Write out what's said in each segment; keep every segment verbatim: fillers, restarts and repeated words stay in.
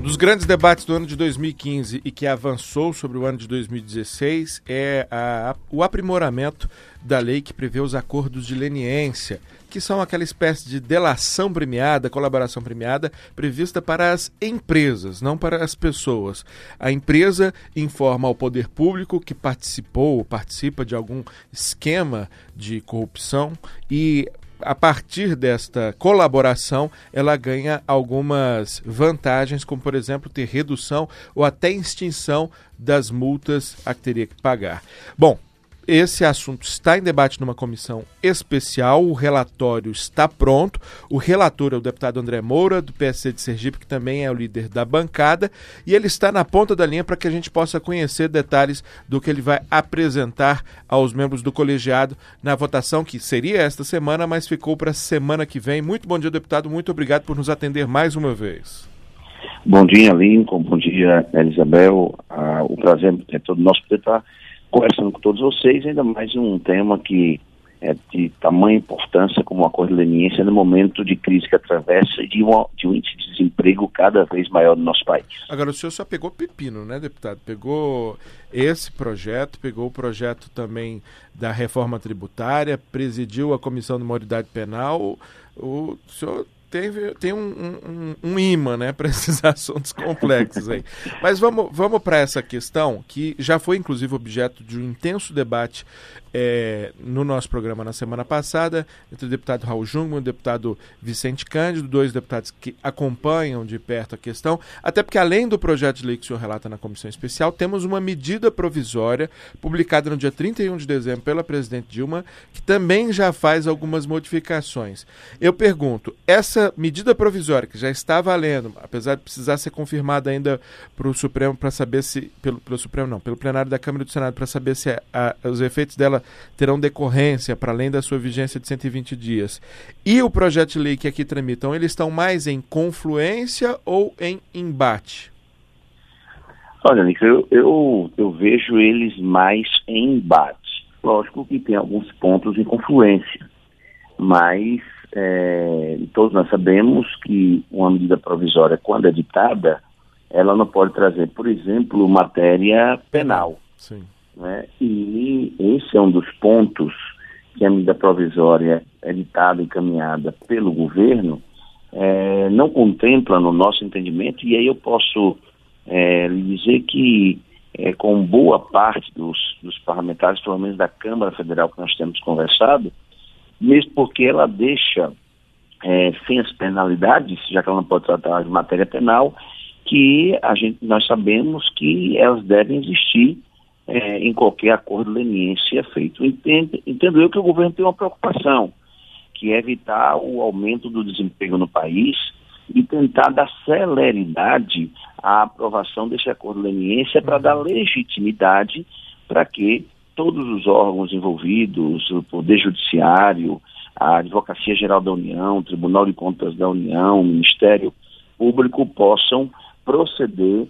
dos grandes debates do ano de dois mil e quinze e que avançou sobre o ano de dois mil e dezesseis é a, o aprimoramento da lei que prevê os acordos de leniência, que são aquela espécie de delação premiada, colaboração premiada, prevista para as empresas, não para as pessoas. A empresa informa ao poder público que participou ou participa de algum esquema de corrupção e, a partir desta colaboração, ela ganha algumas vantagens, como, por exemplo, ter redução ou até extinção das multas a que teria que pagar. Bom, esse assunto está em debate numa comissão especial, o relatório está pronto, o relator é o deputado André Moura, do P S C de Sergipe, que também é o líder da bancada, e ele está na ponta da linha para que a gente possa conhecer detalhes do que ele vai apresentar aos membros do colegiado na votação, que seria esta semana, mas ficou para a semana que vem. Muito bom dia, deputado, muito obrigado por nos atender mais uma vez. Bom dia, Lincoln, bom dia, Elisabel, ah, o prazer é todo nosso poder estar conversando com todos vocês, ainda mais um tema que é de tamanha importância como o acordo de leniência no momento de crise que atravessa e de, um, de um índice de desemprego cada vez maior no nosso país. Agora, o senhor só pegou pepino, né, deputado? Pegou esse projeto, pegou o projeto também da reforma tributária, presidiu a Comissão de Maioridade Penal. O senhor tem, tem um, um, um imã, né, para esses assuntos complexos aí. Mas vamos, vamos para essa questão, que já foi, inclusive, objeto de um intenso debate é, no nosso programa na semana passada, entre o deputado Raul Jungmann e o deputado Vicente Cândido, dois deputados que acompanham de perto a questão, até porque, além do projeto de lei que o senhor relata na comissão especial, temos uma medida provisória publicada no dia trinta e um de dezembro pela presidente Dilma, que também já faz algumas modificações. Eu pergunto, essa medida provisória que já está valendo, apesar de precisar ser confirmada ainda para o Supremo para saber se, pelo, pelo Supremo não, pelo plenário da Câmara e do Senado para saber se a, a, os efeitos dela terão decorrência para além da sua vigência de cento e vinte dias. E o projeto de lei que aqui tramitam, eles estão mais em confluência ou em embate? Olha, Nico, eu, eu, eu vejo eles mais em embate. Lógico que tem alguns pontos em confluência, mas É, todos nós sabemos que uma medida provisória, quando editada, ela não pode trazer, por exemplo, matéria penal. Sim. Né? E esse é um dos pontos que a medida provisória editada e encaminhada pelo governo é, não contempla no nosso entendimento, e aí eu posso é, lhe dizer que é, com boa parte dos, dos parlamentares, pelo menos da Câmara Federal que nós temos conversado, mesmo porque ela deixa é, sem as penalidades, já que ela não pode tratar de matéria penal, que a gente, nós sabemos que elas devem existir é, em qualquer acordo de leniência feito. Entendo, entendo eu que o governo tem uma preocupação, que é evitar o aumento do desemprego no país e tentar dar celeridade à aprovação desse acordo de leniência para dar legitimidade para que todos os órgãos envolvidos, o Poder Judiciário, a Advocacia Geral da União, o Tribunal de Contas da União, o Ministério Público possam proceder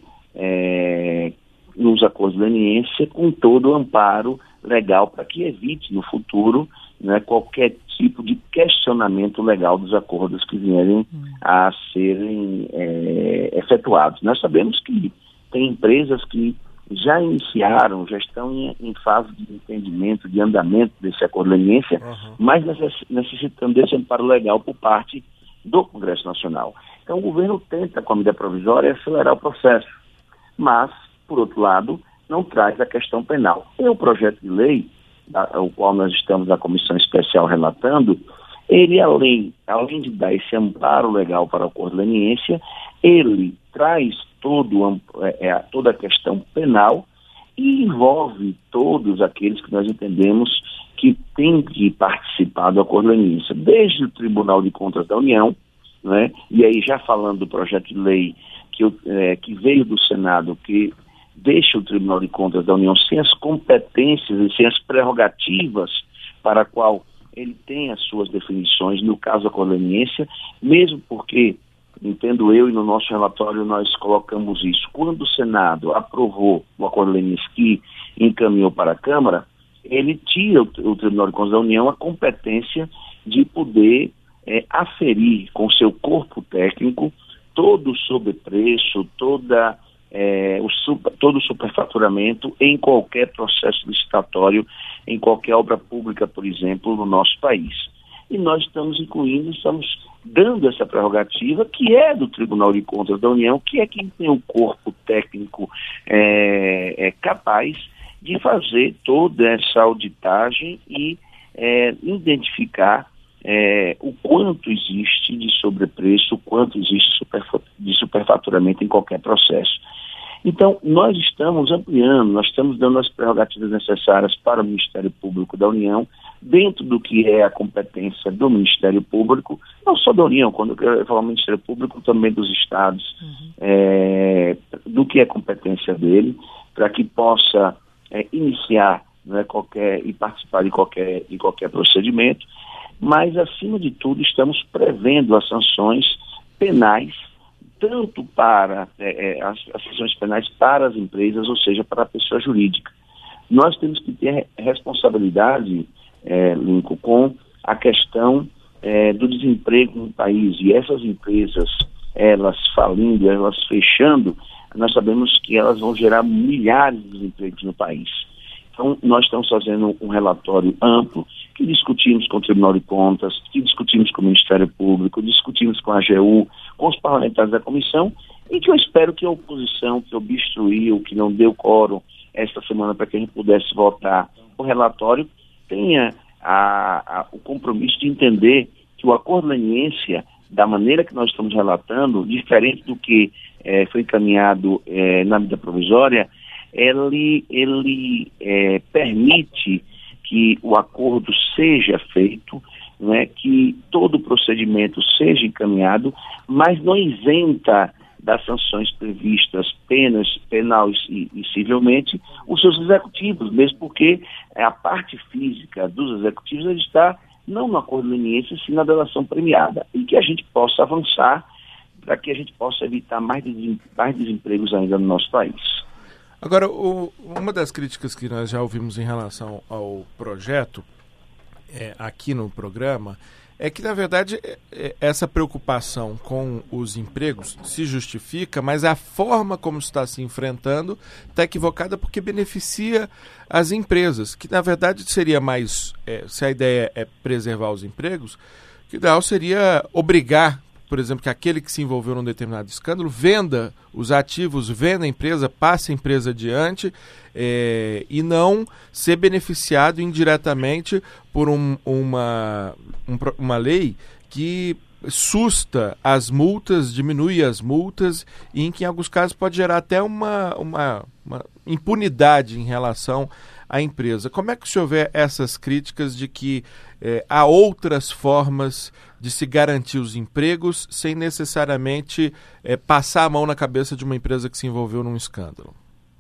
é, nos acordos de leniência com todo o amparo legal para que evite no futuro, né, qualquer tipo de questionamento legal dos acordos que vierem a serem é, efetuados. Nós sabemos que tem empresas que já iniciaram, já estão em, em fase de entendimento, de andamento desse acordo de leniência, uhum. mas necessitando desse amparo legal por parte do Congresso Nacional. Então o governo tenta, com a medida provisória, acelerar o processo, mas, por outro lado, não traz a questão penal. E o projeto de lei, a, o qual nós estamos na comissão especial relatando, ele, além, além de dar esse amparo legal para o acordo de leniência, ele traz todo, é, toda a questão penal e envolve todos aqueles que nós entendemos que têm que participar do acordo de leniência, desde o Tribunal de Contas da União, né, e aí já falando do projeto de lei que, é, que veio do Senado, que deixa o Tribunal de Contas da União sem as competências e sem as prerrogativas para a qual ele tem as suas definições, no caso da acordo de leniência, mesmo porque, entendo eu, e no nosso relatório nós colocamos isso, quando o Senado aprovou o acordo de leniência que encaminhou para a Câmara, ele tira o, o Tribunal de Contas da União a competência de poder é, aferir com seu corpo técnico todo o sobrepreço, toda, é, o super, todo o superfaturamento em qualquer processo licitatório, em qualquer obra pública, por exemplo, no nosso país. E nós estamos incluindo, estamos dando essa prerrogativa, que é do Tribunal de Contas da União, que é quem tem o corpo técnico é, é, capaz de fazer toda essa auditagem e é, identificar é, o quanto existe de sobrepreço, o quanto existe de superfaturamento em qualquer processo. Então, nós estamos ampliando, nós estamos dando as prerrogativas necessárias para o Ministério Público da União, dentro do que é a competência do Ministério Público, não só da União, quando eu falo Ministério Público, também dos Estados, uhum. é, do que é competência dele, para que possa é, iniciar, né, qualquer, e participar de qualquer, de qualquer procedimento, mas, acima de tudo, estamos prevendo as sanções penais, tanto para é, as, as sanções penais para as empresas, ou seja, para a pessoa jurídica. Nós temos que ter responsabilidade, é, Lincoln, com a questão é, do desemprego no país, e essas empresas, elas falindo, elas fechando, nós sabemos que elas vão gerar milhares de desempregos no país. Então, nós estamos fazendo um relatório amplo, que discutimos com o Tribunal de Contas, que discutimos com o Ministério Público, discutimos com a A G U, com os parlamentares da comissão, e que eu espero que a oposição, que obstruiu, que não deu quórum esta semana para que a gente pudesse votar o relatório, tenha a, a, o compromisso de entender que o acordo leniência, da maneira que nós estamos relatando, diferente do que eh, foi encaminhado eh, na medida provisória, ele, ele é, permite que o acordo seja feito, né, que todo o procedimento seja encaminhado, mas não isenta das sanções previstas, penas, penal e, e civilmente, os seus executivos, mesmo porque a parte física dos executivos ele está não no acordo leniência, sim na delação premiada, e que a gente possa avançar para que a gente possa evitar mais, desem, mais desempregos ainda no nosso país. Agora, o, uma das críticas que nós já ouvimos em relação ao projeto, é, aqui no programa, é que, na verdade, é, essa preocupação com os empregos se justifica, mas a forma como está se enfrentando está equivocada porque beneficia as empresas, que, na verdade, seria mais, é, se a ideia é preservar os empregos, o ideal seria obrigar, por exemplo, que aquele que se envolveu num determinado escândalo venda os ativos, venda a empresa, passe a empresa adiante é, e não ser beneficiado indiretamente por um, uma, um, uma lei que susta as multas, diminui as multas e em que em alguns casos pode gerar até uma, uma, uma impunidade em relação à empresa. Como é que o senhor vê essas críticas de que é, há outras formas de se garantir os empregos sem necessariamente é, passar a mão na cabeça de uma empresa que se envolveu num escândalo?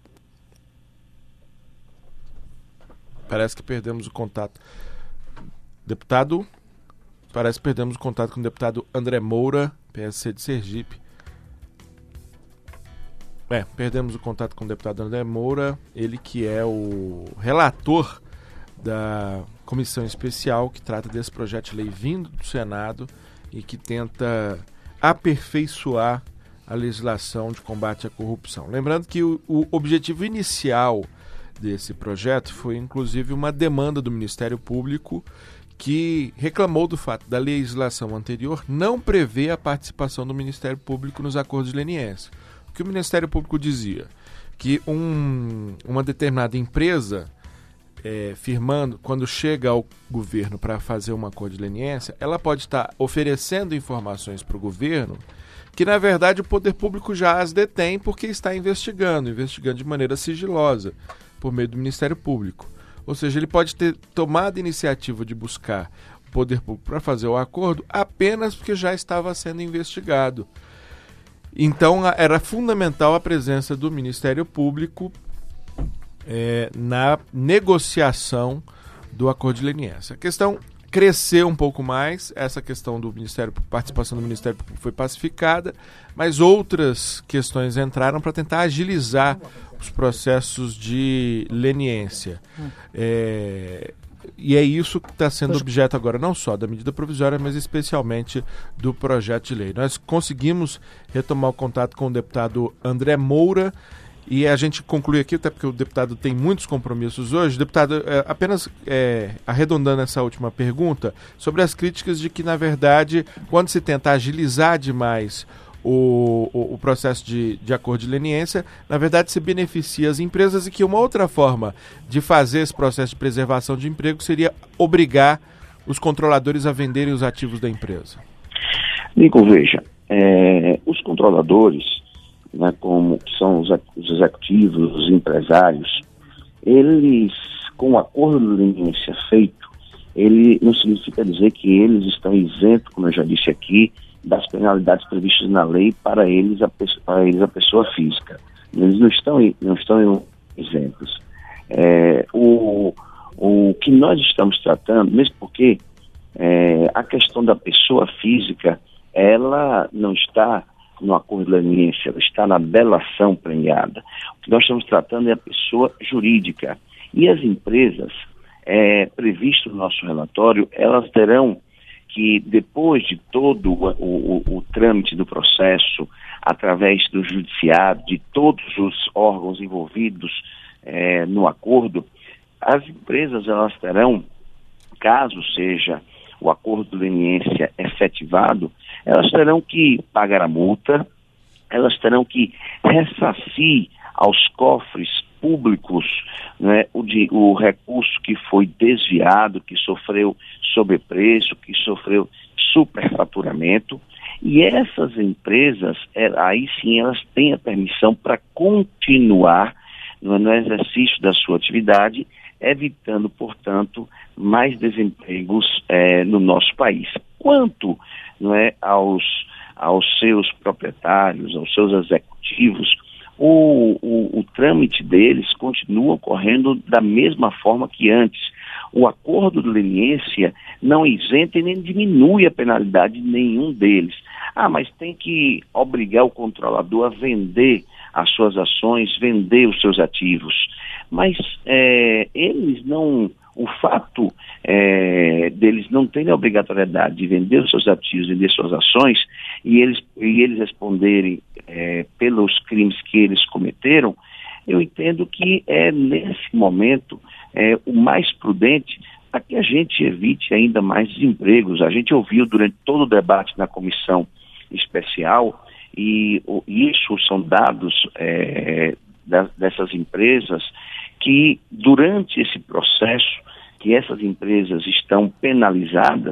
Parece que perdemos o contato. Deputado, parece que perdemos o contato com o deputado André Moura, P S C de Sergipe. É, perdemos o contato com o deputado André Moura, ele que é o relator da comissão especial que trata desse projeto de lei vindo do Senado e que tenta aperfeiçoar a legislação de combate à corrupção. Lembrando que o, o objetivo inicial desse projeto foi, inclusive, uma demanda do Ministério Público que reclamou do fato da legislação anterior não prever a participação do Ministério Público nos acordos de leniência. O que o Ministério Público dizia? Que um, uma determinada empresa, é, firmando, quando chega ao governo para fazer um acordo de leniência, ela pode estar oferecendo informações para o governo que, na verdade, o poder público já as detém porque está investigando, investigando de maneira sigilosa, por meio do Ministério Público. Ou seja, ele pode ter tomado a iniciativa de buscar o poder público para fazer o acordo apenas porque já estava sendo investigado. Então, era fundamental a presença do Ministério Público é, na negociação do acordo de leniência. A questão cresceu um pouco mais, essa questão do Ministério, participação do Ministério Público foi pacificada, mas outras questões entraram para tentar agilizar os processos de leniência. É, E é isso que está sendo objeto agora, não só da medida provisória, mas especialmente do projeto de lei. Nós conseguimos retomar o contato com o deputado André Moura, e a gente conclui aqui, até porque o deputado tem muitos compromissos hoje. Deputado, é, apenas é, arredondando essa última pergunta, sobre as críticas de que, na verdade, quando se tenta agilizar demais o, o, o processo de, de acordo de leniência, na verdade se beneficia as empresas, e que uma outra forma de fazer esse processo de preservação de emprego seria obrigar os controladores a venderem os ativos da empresa. Nico, veja, é, os controladores, né, como são os, os executivos, os empresários, eles, com o acordo de leniência feito, ele não significa dizer que eles estão isentos, como eu já disse aqui, das penalidades previstas na lei para eles, a, para eles, a pessoa física. Eles não estão, não estão isentos. É, o, o que nós estamos tratando, mesmo porque é, a questão da pessoa física, ela não está no acordo de leniência, ela está na delação premiada. O que nós estamos tratando é a pessoa jurídica. E as empresas, é, previsto no nosso relatório, elas terão que, depois de todo o, o, o trâmite do processo, através do judiciário, de todos os órgãos envolvidos é, no acordo, as empresas elas terão, caso seja o acordo de leniência efetivado, elas terão que pagar a multa, elas terão que ressarcir aos cofres públicos, né, o, de, o recurso que foi desviado, que sofreu sobrepreço, que sofreu superfaturamento, e essas empresas, é, aí sim elas têm a permissão para continuar no, no exercício da sua atividade, evitando, portanto, mais desempregos é, no nosso país. Quanto, não é, aos, aos seus proprietários, aos seus executivos, o, o, o trâmite deles continua ocorrendo da mesma forma que antes. O acordo de leniência não isenta e nem diminui a penalidade de nenhum deles. Ah, mas tem que obrigar o controlador a vender as suas ações, vender os seus ativos. Mas é, eles não, o fato é, deles não terem a obrigatoriedade de vender os seus ativos, vender suas ações, e eles, e eles responderem é, pelos crimes que eles cometeram, eu entendo que é nesse momento é, o mais prudente para que a gente evite ainda mais desempregos. A gente ouviu durante todo o debate na comissão especial, e o, isso são dados é, da, dessas empresas, que durante esse processo que essas empresas estão penalizadas,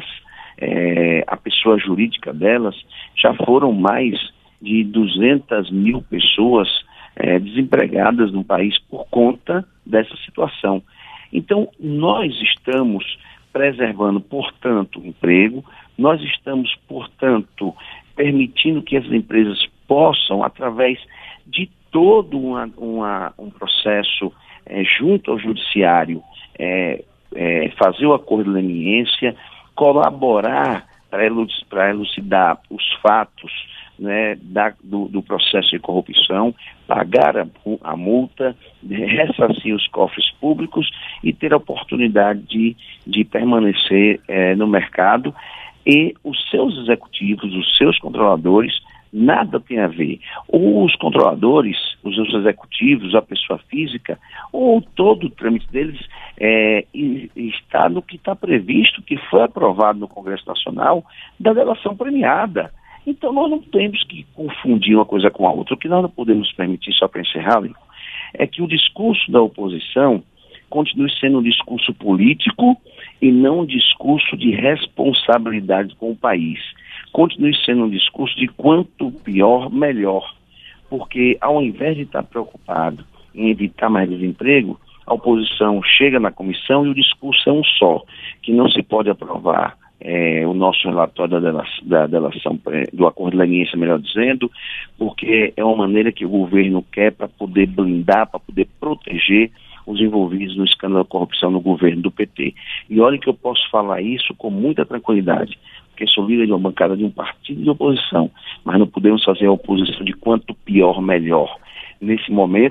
é, a pessoa jurídica delas, já foram mais de duzentas mil pessoas é, desempregadas no país por conta dessa situação. Então, nós estamos preservando, portanto, o emprego, nós estamos, portanto, permitindo que essas empresas possam, através de todo uma, uma, um processo é, junto ao judiciário, é, é, fazer o acordo de leniência, colaborar para elucidar os fatos, né, da, do, do processo de corrupção, pagar a, a multa, ressarcir os cofres públicos e ter a oportunidade de, de permanecer é, no mercado. E os seus executivos, os seus controladores, nada tem a ver. Os controladores, os seus executivos, a pessoa física, ou todo o trâmite deles é, está no que está previsto, que foi aprovado no Congresso Nacional, da delação premiada. Então nós não temos que confundir uma coisa com a outra. O que nós não podemos permitir, só para encerrar, é que o discurso da oposição continue sendo um discurso político e não um discurso de responsabilidade com o país. Continue sendo um discurso de quanto pior, melhor. Porque ao invés de estar preocupado em evitar mais desemprego, a oposição chega na comissão e o discurso é um só, que não se pode aprovar é, o nosso relatório da delação, da delação, do acordo de leniência, melhor dizendo, porque é uma maneira que o governo quer para poder blindar, para poder proteger os envolvidos no escândalo da corrupção no governo do P T. E olha que eu posso falar isso com muita tranquilidade, porque sou líder de uma bancada de um partido de oposição, mas não podemos fazer a oposição de quanto pior, melhor. Nesse momento,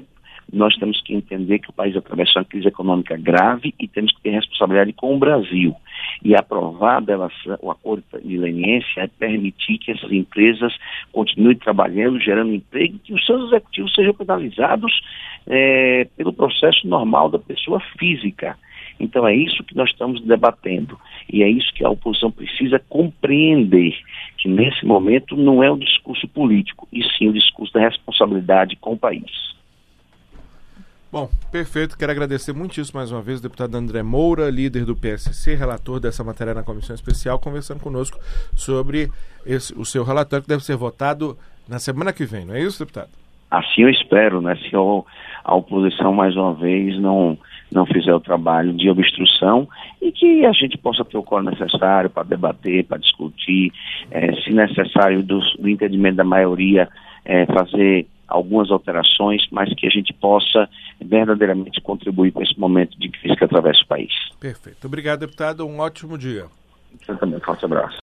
nós temos que entender que o país atravessa uma crise econômica grave e temos que ter responsabilidade com o Brasil. E aprovar o acordo de leniência é permitir que essas empresas continuem trabalhando, gerando emprego, e que os seus executivos sejam penalizados é, pelo processo normal da pessoa física. Então é isso que nós estamos debatendo e é isso que a oposição precisa compreender, que nesse momento não é um discurso político, e sim um discurso da responsabilidade com o país. Bom, perfeito. Quero agradecer muitíssimo mais uma vez o deputado André Moura, líder do P S C, relator dessa matéria na Comissão Especial, conversando conosco sobre esse, o seu relatório que deve ser votado na semana que vem, não é isso, deputado? Assim eu espero, né? Se a oposição mais uma vez não, não fizer o trabalho de obstrução e que a gente possa ter o quórum necessário para debater, para discutir, é, se necessário do, do entendimento da maioria, é, fazer algumas alterações, mas que a gente possa verdadeiramente contribuir com esse momento de crise que atravessa o país. Perfeito. Obrigado, deputado. Um ótimo dia. Você também. Forte abraço.